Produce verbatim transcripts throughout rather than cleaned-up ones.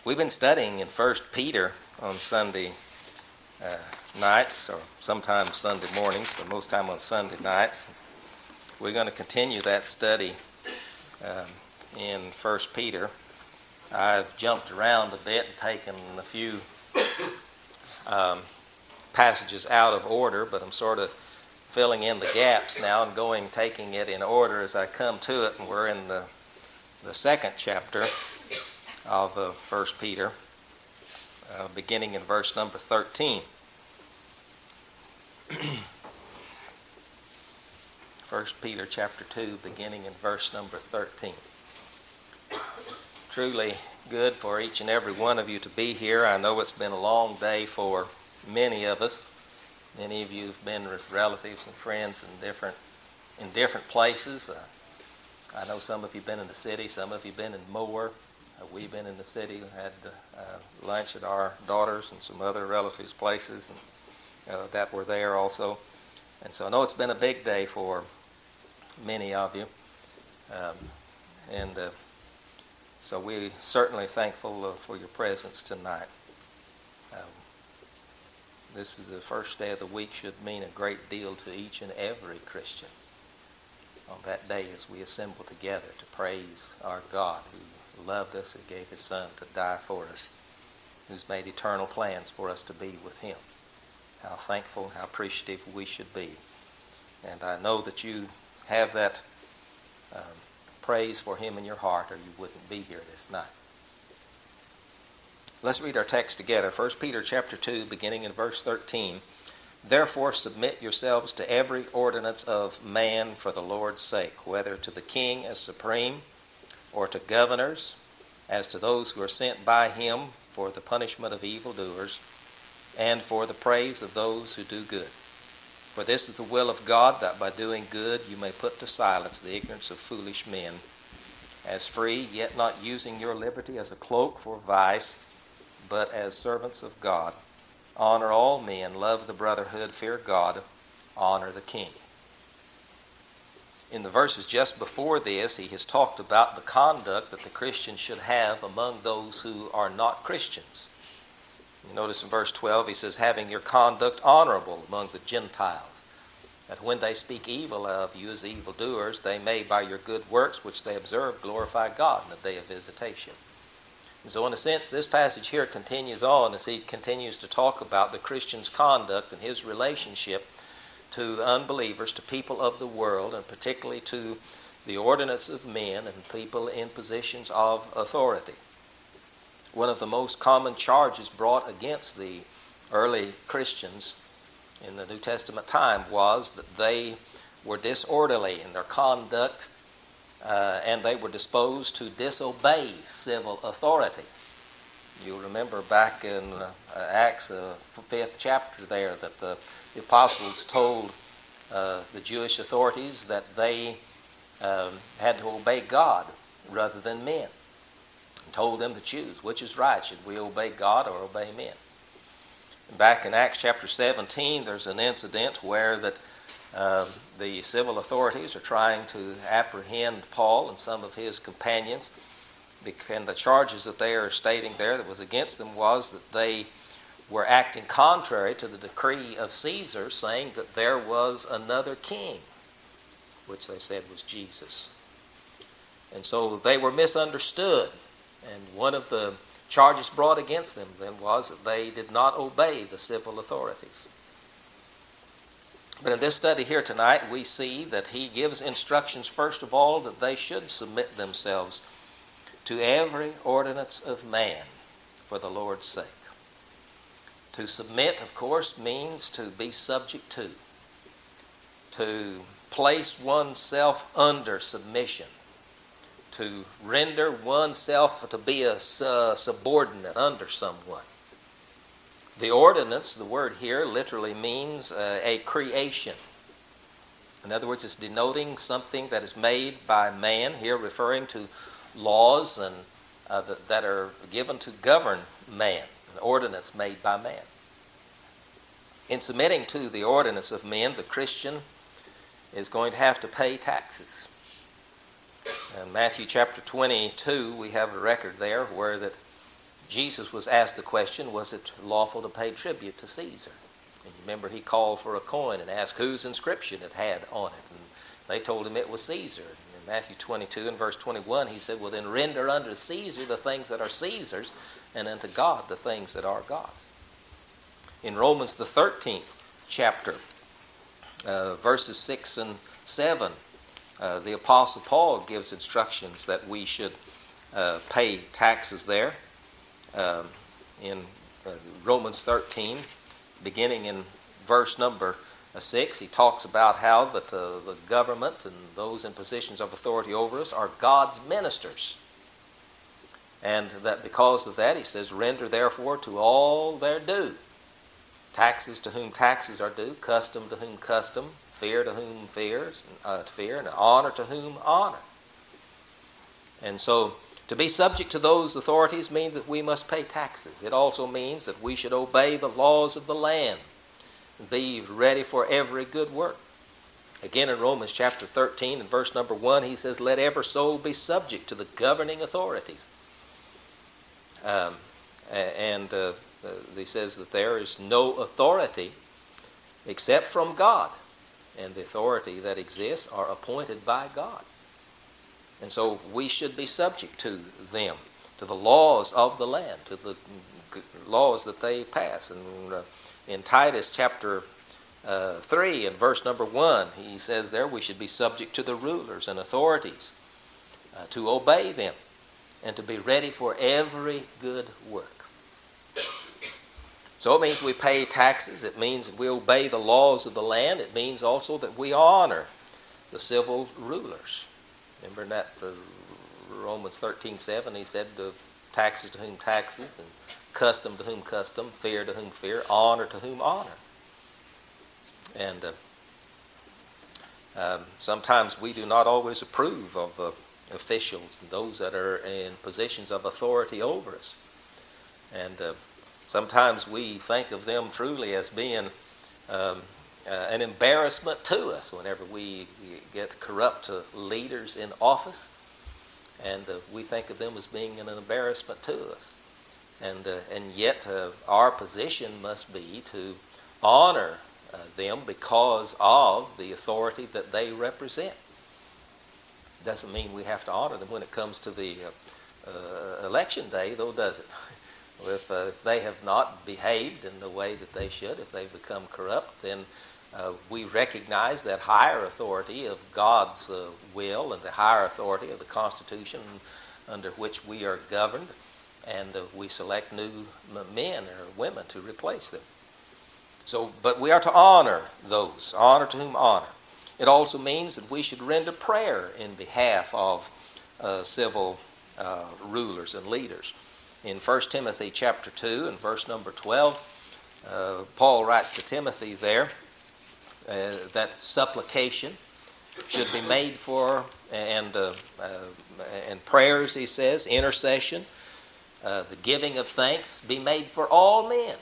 We've been studying in First Peter on Sunday uh, nights, or sometimes Sunday mornings, but most time on Sunday nights. We're going to continue that study um, in First Peter. I've jumped around a bit and taken a few um, passages out of order, but I'm sort of filling in the gaps now and going, taking it in order as I come to it. And we're in the the second chapter of uh, First Peter, uh, beginning in verse number thirteen. First Peter chapter two, beginning in verse number thirteen. Truly good for each and every one of you to be here. I know it's been a long day for many of us. Many of you have been with relatives and friends in different in different places. Uh, I know some of you have been in the city, some of you have been in Moore. Uh, we've been in the city, we had uh, lunch at our daughters and some other relatives' places and, uh, that were there also. And so I know it's been a big day for many of you. Um, and uh, so we're certainly thankful uh, for your presence tonight. Um, this is the first day of the week, should mean a great deal to each and every Christian on that day as we assemble together to praise our God who loved us and gave his Son to die for us, who's made eternal plans for us to be with him. How thankful, how appreciative we should be. And I know that you have that um, praise for him in your heart, or you wouldn't be here this night. Let's read our text together. First Peter chapter two, beginning in verse thirteen. Therefore submit yourselves to every ordinance of man for the Lord's sake, whether to the king as supreme, or to governors, as to those who are sent by him for the punishment of evildoers, and for the praise of those who do good. For this is the will of God, that by doing good you may put to silence the ignorance of foolish men, as free, yet not using your liberty as a cloak for vice, but as servants of God. Honor all men, love the brotherhood, fear God, honor the king. In the verses just before this, he has talked about the conduct that the Christian should have among those who are not Christians. You notice in verse twelve, he says, having your conduct honorable among the Gentiles, that when they speak evil of you as evildoers, they may by your good works which they observe glorify God in the day of visitation. And so in a sense, this passage here continues on as he continues to talk about the Christian's conduct and his relationship to the unbelievers, to people of the world, and particularly to the ordinance of men and people in positions of authority. One of the most common charges brought against the early Christians in the New Testament time was that they were disorderly in their conduct, uh, and they were disposed to disobey civil authority. You'll remember back in uh, Acts, uh, fifth chapter there, that the, the apostles told uh, the Jewish authorities that they um, had to obey God rather than men, and told them to choose which is right. Should we obey God or obey men? And back in Acts chapter seventeen, there's an incident where that uh, the civil authorities are trying to apprehend Paul and some of his companions. And the charges that they are stating there that was against them was that they were acting contrary to the decree of Caesar, saying that there was another king, which they said was Jesus. And so they were misunderstood. And one of the charges brought against them then was that they did not obey the civil authorities. But in this study here tonight, we see that he gives instructions, first of all, that they should submit themselves to every ordinance of man for the Lord's sake. To submit, of course, means to be subject to, to place oneself under submission, to render oneself to be a uh, subordinate under someone. The ordinance, the word here, literally means uh, a creation. In other words, it's denoting something that is made by man, here referring to laws and uh, that, that are given to govern man, an ordinance made by man. In submitting to the ordinance of men, the Christian is going to have to pay taxes. In Matthew chapter twenty-two, we have a record there where that Jesus was asked the question, was it lawful to pay tribute to Caesar? And you remember he called for a coin and asked whose inscription it had on it. And they told him it was Caesar. And in Matthew twenty-two and verse twenty-one, he said, well, then render unto Caesar the things that are Caesar's, and unto God the things that are God's. In Romans the thirteenth chapter, uh, verses six and seven, uh, the Apostle Paul gives instructions that we should uh, pay taxes there. Um, in uh, Romans thirteen, beginning in verse number six, he talks about how that uh, the government and those in positions of authority over us are God's ministers. And that because of that, he says, render therefore to all their due. Taxes to whom taxes are due, custom to whom custom, fear to whom fears, uh, fear, and honor to whom honor. And so, to be subject to those authorities means that we must pay taxes. It also means that we should obey the laws of the land and be ready for every good work. Again, in Romans chapter thirteen and verse number one, he says, let every soul be subject to the governing authorities. Um, and uh, he says that there is no authority except from God. And the authority that exists are appointed by God. And so we should be subject to them, to the laws of the land, to the laws that they pass. And uh, in Titus chapter uh, three and verse number one, he says there we should be subject to the rulers and authorities, uh, to obey them, and to be ready for every good work. So it means we pay taxes. It means that we obey the laws of the land. It means also that we honor the civil rulers. Remember in that uh, Romans thirteen seven, he said, uh, taxes to whom taxes, and custom to whom custom, fear to whom fear, honor to whom honor. And uh, um, sometimes we do not always approve of uh, officials and those that are in positions of authority over us. And uh, sometimes we think of them truly as being um, Uh, an embarrassment to us whenever we get corrupt uh, leaders in office, and uh, we think of them as being an embarrassment to us. And uh, and yet uh, our position must be to honor uh, them because of the authority that they represent. Doesn't mean we have to honor them when it comes to the uh, uh, election day, though, does it? If, uh, if they have not behaved in the way that they should, if they've become corrupt, then Uh, we recognize that higher authority of God's uh, will and the higher authority of the Constitution under which we are governed, and uh, we select new men or women to replace them. So, but we are to honor those, honor to whom honor. It also means that we should render prayer in behalf of uh, civil uh, rulers and leaders. In First Timothy chapter two and verse number twelve, uh, Paul writes to Timothy there, Uh, that supplication should be made for, and uh, uh, and prayers, he says, intercession, uh, the giving of thanks be made for all men,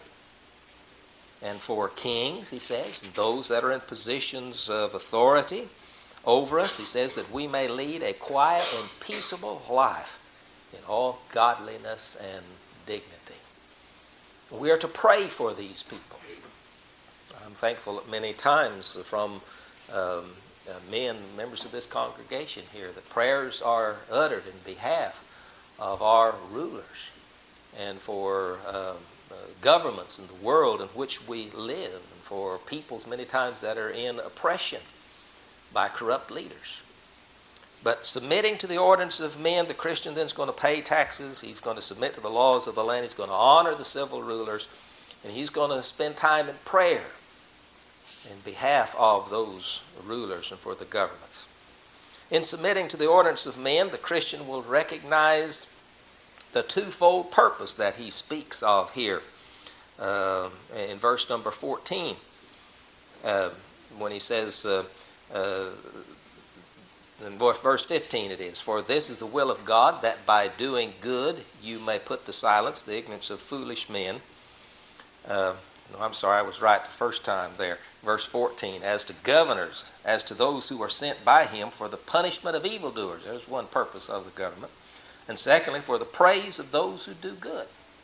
and for kings, he says, and those that are in positions of authority over us. He says that we may lead a quiet and peaceable life in all godliness and dignity. We are to pray for these people. I'm thankful that many times from um, uh, men, members of this congregation here, that prayers are uttered in behalf of our rulers and for uh, uh, governments in the world in which we live, and for peoples many times that are in oppression by corrupt leaders. But submitting to the ordinances of men, the Christian then is going to pay taxes. He's going to submit to the laws of the land. He's going to honor the civil rulers, and he's going to spend time in prayer in behalf of those rulers and for the governments. In submitting to the ordinance of men, the Christian will recognize the twofold purpose that he speaks of here uh, in verse number fourteen, uh, when he says, uh, uh, in verse fifteen it is, for this is the will of God, that by doing good you may put to silence the ignorance of foolish men. Uh, No, I'm sorry, I was right the first time there. Verse fourteen, as to governors, as to those who are sent by him for the punishment of evildoers. There's one purpose of the government. And secondly, for the praise of those who do good.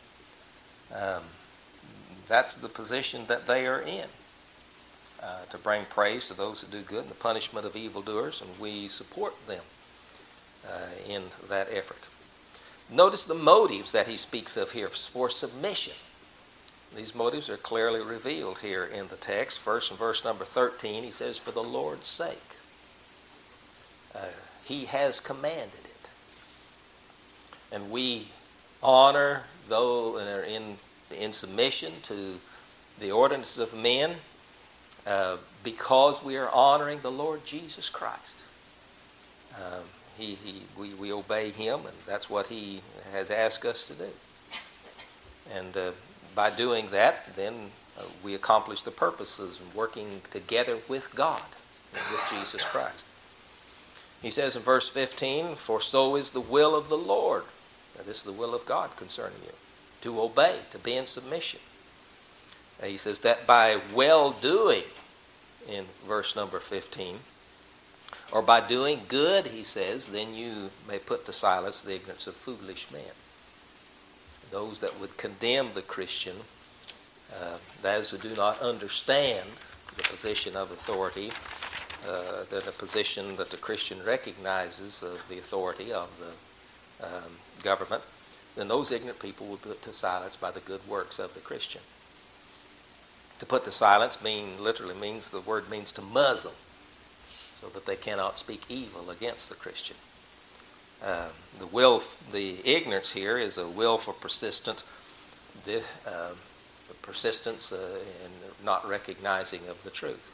Um, that's the position that they are in, uh, to bring praise to those who do good and the punishment of evildoers, and we support them uh, in that effort. Notice the motives that he speaks of here for submission. These motives are clearly revealed here in the text. First, in verse number thirteen, he says, "For the Lord's sake." Uh, he has commanded it. And we honor those that are in, in submission to the ordinances of men uh, because we are honoring the Lord Jesus Christ. Um, he, he, we, we obey him, and that's what he has asked us to do. And uh, by doing that, then uh, we accomplish the purposes of working together with God and with Jesus Christ. He says in verse fifteen, "For so is the will of the Lord." Now, this is the will of God concerning you, to obey, to be in submission. Uh, he says that by well-doing, in verse number fifteen, or by doing good, he says, then you may put to silence the ignorance of foolish men. Those that would condemn the Christian, uh, those who do not understand the position of authority, uh, that a position that the Christian recognizes of the authority of the um, government, then those ignorant people will be put to silence by the good works of the Christian. To put to silence mean literally means, the word means to muzzle, so that they cannot speak evil against the Christian. Uh, the will, the ignorance here is a will for persistence, the, uh, persistence uh, in not recognizing of the truth.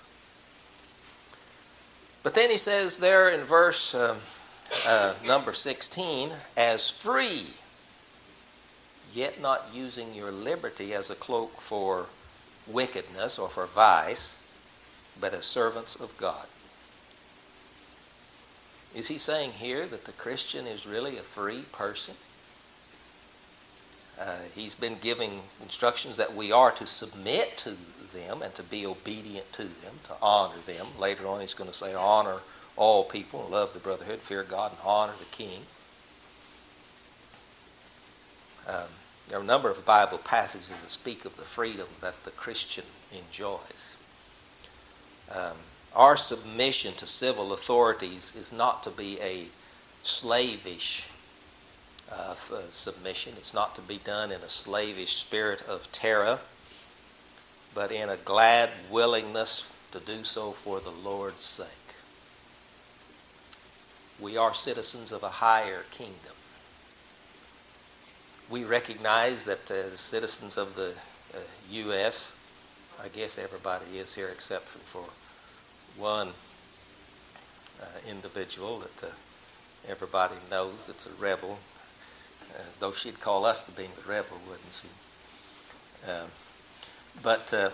But then he says there in verse uh, uh, number sixteen, "As free, yet not using your liberty as a cloak for wickedness or for vice, but as servants of God." Is he saying here that the Christian is really a free person? Uh, he's been giving instructions that we are to submit to them and to be obedient to them, to honor them. Later on he's going to say honor all people, love the brotherhood, fear God, and honor the king. Um, there are a number of Bible passages that speak of the freedom that the Christian enjoys. Um, our submission to civil authorities is not to be a slavish uh, submission. It's not to be done in a slavish spirit of terror, but in a glad willingness to do so for the Lord's sake. We are citizens of a higher kingdom. We recognize that as uh, citizens of the uh, U S, I guess everybody is here except for, for one uh, individual that uh, everybody knows that's a rebel, uh, though she'd call us to being a rebel, wouldn't she? Uh, but uh,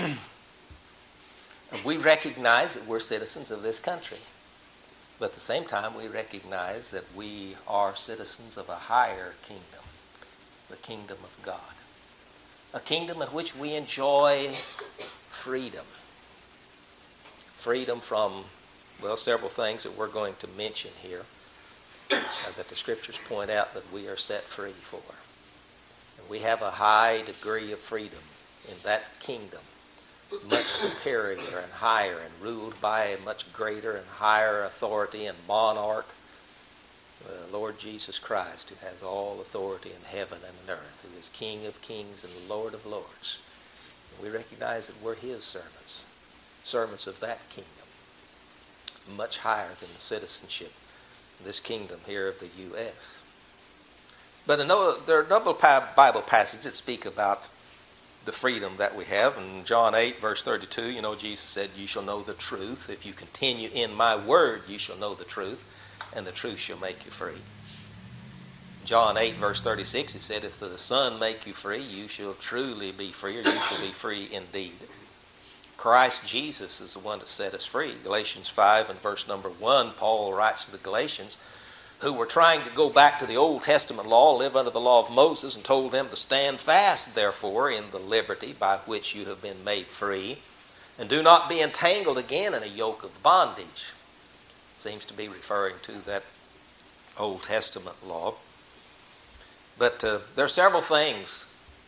we recognize that we're citizens of this country. But at the same time, we recognize that we are citizens of a higher kingdom, the kingdom of God. A kingdom in which we enjoy freedom. Freedom from, well, several things that we're going to mention here uh, that the Scriptures point out that we are set free for. And we have a high degree of freedom in that kingdom, much superior and higher and ruled by a much greater and higher authority and monarch, the Lord Jesus Christ, who has all authority in heaven and in earth, who is King of kings and Lord of lords. And we recognize that we're his servants, servants of that kingdom, much higher than the citizenship of this kingdom here of the U S But another, there are a number of Bible passages that speak about the freedom that we have. In John eight, verse thirty-two, you know, Jesus said, "You shall know the truth. If you continue in my word, you shall know the truth, and the truth shall make you free." John eight, verse thirty-six, he said, "If the Son make you free, you shall truly be free, or you shall be free indeed." Christ Jesus is the one that set us free. Galatians five and verse number one, Paul writes to the Galatians, who were trying to go back to the Old Testament law, live under the law of Moses, and told them to stand fast, therefore, in the liberty by which you have been made free, and do not be entangled again in a yoke of bondage. Seems to be referring to that Old Testament law. But uh, there are several things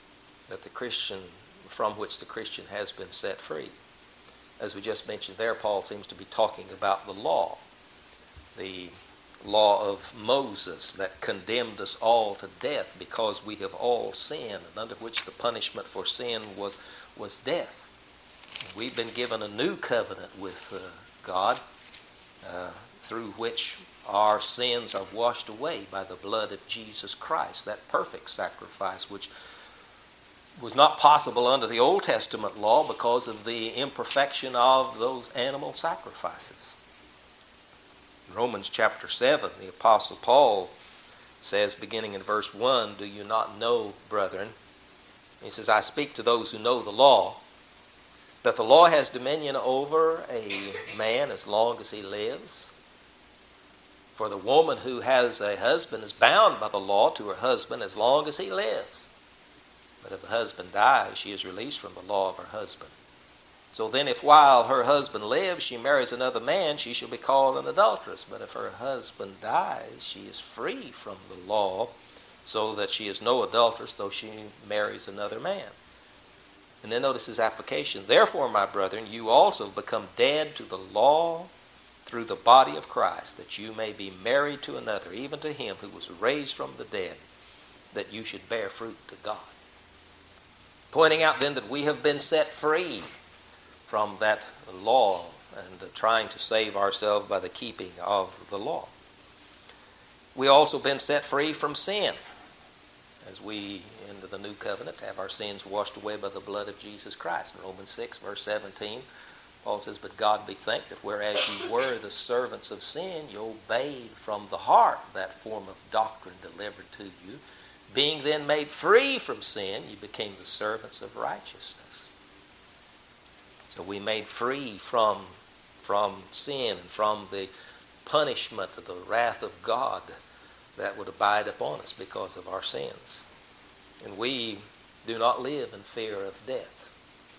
that the Christian, from which the Christian has been set free. As we just mentioned there, Paul seems to be talking about the law, the law of Moses that condemned us all to death because we have all sinned, and under which the punishment for sin was, was death. We've been given a new covenant with uh, God uh, through which our sins are washed away by the blood of Jesus Christ, that perfect sacrifice which was not possible under the Old Testament law because of the imperfection of those animal sacrifices. In Romans chapter seven, the Apostle Paul says, beginning in verse one, "Do you not know, brethren," he says, "I speak to those who know the law, that the law has dominion over a man as long as he lives. For the woman who has a husband is bound by the law to her husband as long as he lives. But if the husband dies, she is released from the law of her husband. So then if while her husband lives she marries another man, she shall be called an adulteress. But if her husband dies, she is free from the law, so that she is no adulteress, though she marries another man." And then notice his application. "Therefore, my brethren, you also become dead to the law through the body of Christ, that you may be married to another, even to him who was raised from the dead, that you should bear fruit to God." Pointing out then that we have been set free from that law and uh, trying to save ourselves by the keeping of the law. We also been set free from sin, as we, into the new covenant, have our sins washed away by the blood of Jesus Christ. In Romans six, verse seventeen, Paul says, "But God be thanked that whereas you were the servants of sin, you obeyed from the heart that form of doctrine delivered to you. Being then made free from sin, you became the servants of righteousness." So we made free from, from sin and from the punishment of the wrath of God that would abide upon us because of our sins. And we do not live in fear of death.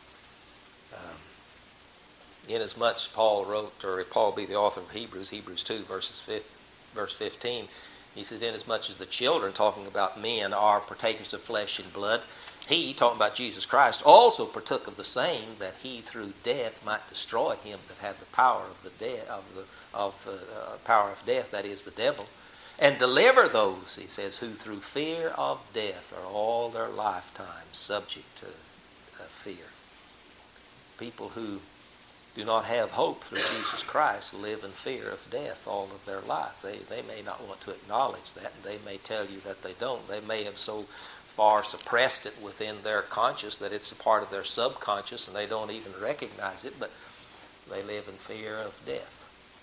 Um, inasmuch Paul wrote, or Paul be the author of Hebrews, Hebrews two, verses verse fifteen, he says, "Inasmuch as the children," talking about men, "are partakers of flesh and blood, he," talking about Jesus Christ, "also partook of the same, that he through death might destroy him that had the power of the death of the of uh, power of death, that is the devil, and deliver those," he says, "who through fear of death are all their lifetime subject to uh, fear." People who do not have hope through Jesus Christ live in fear of death all of their lives. They, they may not want to acknowledge that, and they may tell you that they don't. They may have so far suppressed it within their conscious that it's a part of their subconscious and they don't even recognize it, but they live in fear of death.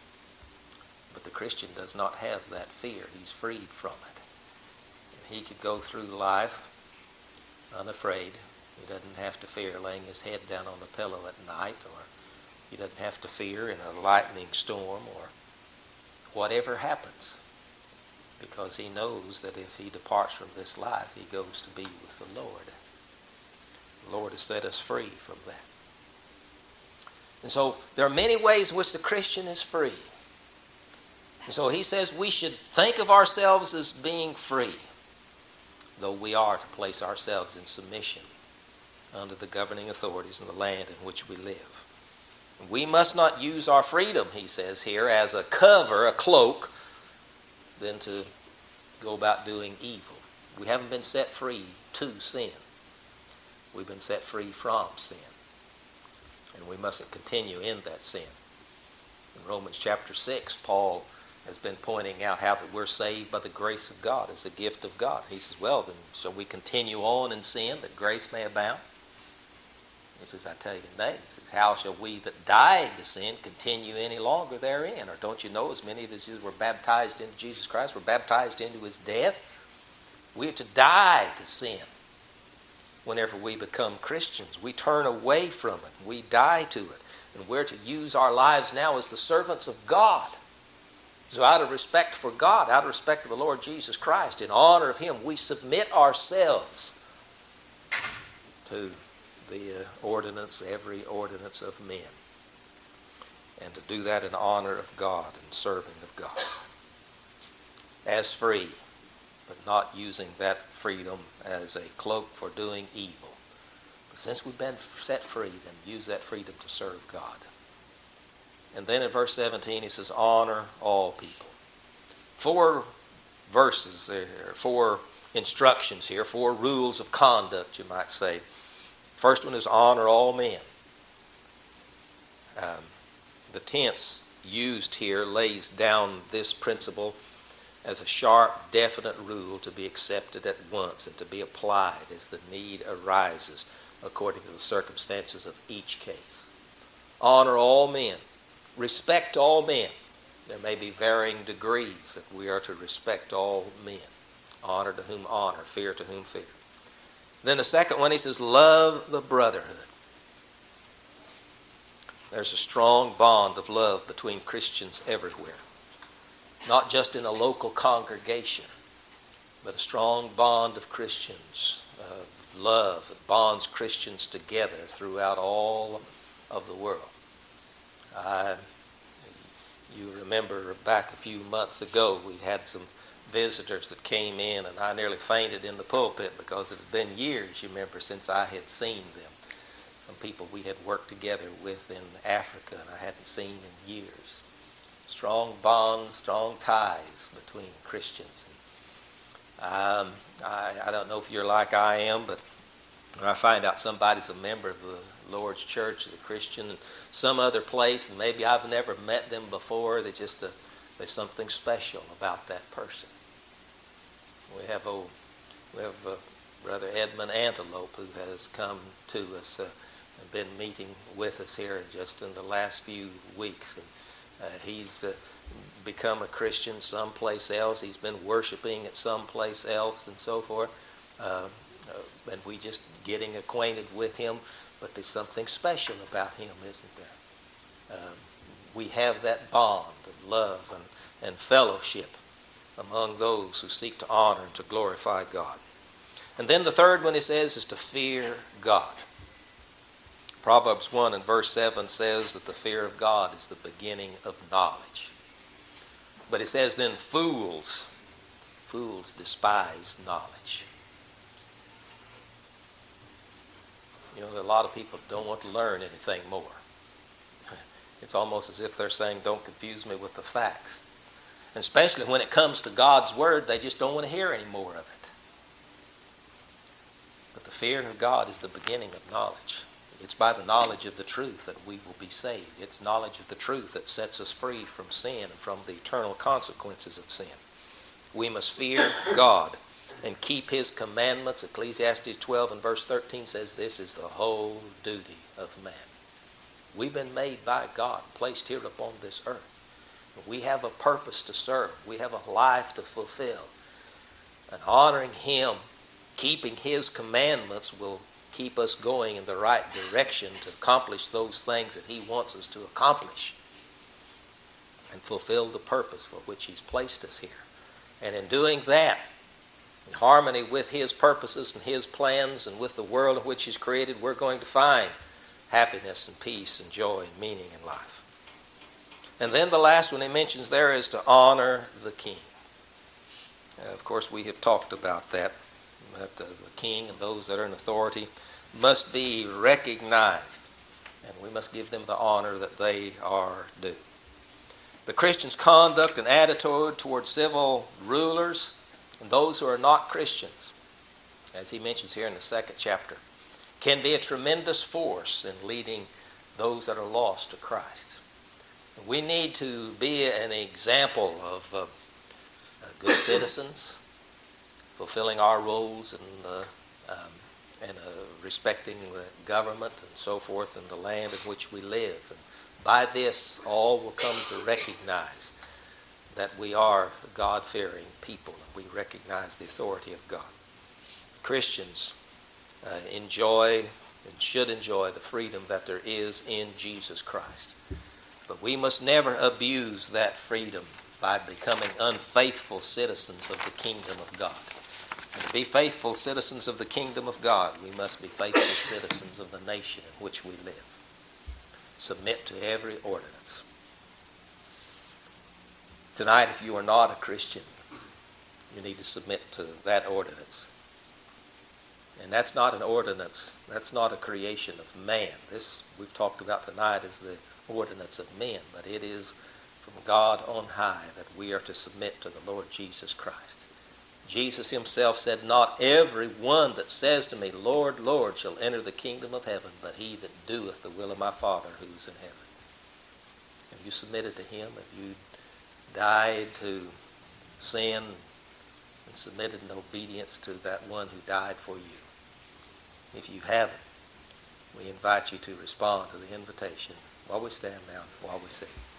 But the Christian does not have that fear. He's freed from it. He could go through life unafraid. He doesn't have to fear laying his head down on the pillow at night, or he doesn't have to fear in a lightning storm or whatever happens, because he knows that if he departs from this life, he goes to be with the Lord. The Lord has set us free from that. And so there are many ways in which the Christian is free. And so he says we should think of ourselves as being free, though we are to place ourselves in submission under the governing authorities in the land in which we live. We must not use our freedom, he says here, as a cover, a cloak, than to go about doing evil. We haven't been set free to sin. We've been set free from sin. And we mustn't continue in that sin. In Romans chapter six, Paul has been pointing out how that we're saved by the grace of God, as a gift of God. He says, well, then, shall we continue on in sin that grace may abound? He says, I tell you nay. He says, how shall we that died to sin continue any longer therein? Or don't you know, as many of us who were baptized into Jesus Christ were baptized into his death? We are to die to sin. Whenever we become Christians, we turn away from it. We die to it. And we're to use our lives now as the servants of God. So out of respect for God, out of respect for the Lord Jesus Christ, in honor of him, we submit ourselves to the uh, ordinance, every ordinance of men, and to do that in honor of God and serving of God. As free, but not using that freedom as a cloak for doing evil. Since we've been set free, then use that freedom to serve God. And then in verse seventeen, he says, honor all people. Four verses there, four instructions here, four rules of conduct, you might say. First one is honor all men. Um, the tense used here lays down this principle as a sharp, definite rule to be accepted at once and to be applied as the need arises according to the circumstances of each case. Honor all men. Respect all men. There may be varying degrees that we are to respect all men. Honor to whom honor, fear to whom fear. Then the second one, he says, love the brotherhood. There's a strong bond of love between Christians everywhere. Not just in a local congregation, but a strong bond of Christians, of love that bonds Christians together throughout all of the world. I, you remember back a few months ago, we had some visitors that came in, and I nearly fainted in the pulpit because it had been years, you remember, since I had seen them. Some people we had worked together with in Africa, and I hadn't seen in years. Strong bonds, strong ties between Christians. Um, I, I don't know if you're like I am, but when I find out somebody's a member of the Lord's church, is a Christian, in some other place, and maybe I've never met them before, they just uh, there's something special about that person. We have old, we have uh, Brother Edmund Antelope, who has come to us uh, and been meeting with us here just in the last few weeks. And uh, he's uh, become a Christian someplace else. He's been worshiping at someplace else and so forth. Uh, uh, and we just getting acquainted with him. But there's something special about him, isn't there? Um, we have that bond of love and, and fellowship among those who seek to honor and to glorify God. And then the third one, he says, is to fear God. Proverbs one and verse seven says that the fear of God is the beginning of knowledge. But it says then fools, fools despise knowledge. You know, a lot of people don't want to learn anything more. It's almost as if they're saying, don't confuse me with the facts. And especially when it comes to God's word, they just don't want to hear any more of it. But the fear of God is the beginning of knowledge. It's by the knowledge of the truth that we will be saved. It's knowledge of the truth that sets us free from sin and from the eternal consequences of sin. We must fear God and keep his commandments. Ecclesiastes twelve and verse thirteen says this is the whole duty of man. We've been made by God, placed here upon this earth. We have a purpose to serve. We have a life to fulfill. And honoring him, keeping his commandments will keep us going in the right direction to accomplish those things that he wants us to accomplish and fulfill the purpose for which he's placed us here. And in doing that, in harmony with his purposes and his plans and with the world in which he's created, we're going to find happiness and peace and joy and meaning in life. And then the last one he mentions there is to honor the king. Uh, of course, we have talked about that, that uh, the king and those that are in authority must be recognized, and we must give them the honor that they are due. The Christian's conduct and attitude toward civil rulers and those who are not Christians, as he mentions here in the second chapter, can be a tremendous force in leading those that are lost to Christ. We need to be an example of uh, good citizens, fulfilling our roles in, uh, um, and uh, respecting the government and so forth in the land in which we live. And by this, all will come to recognize that we are God-fearing people, and we recognize the authority of God. Christians uh, enjoy and should enjoy the freedom that there is in Jesus Christ. But we must never abuse that freedom by becoming unfaithful citizens of the kingdom of God. And to be faithful citizens of the kingdom of God, we must be faithful citizens of the nation in which we live. Submit to every ordinance. Tonight, if you are not a Christian, you need to submit to that ordinance. And that's not an ordinance. That's not a creation of man. This we've talked about tonight is the ordinance of men, but it is from God on high that we are to submit to the Lord Jesus Christ. Jesus himself said, not every one that says to me, Lord, Lord, shall enter the kingdom of heaven, but he that doeth the will of my Father who is in heaven. Have you submitted to him? Have you died to sin and submitted in obedience to that one who died for you? If you haven't, we invite you to respond to the invitation while we stand now, while we sing.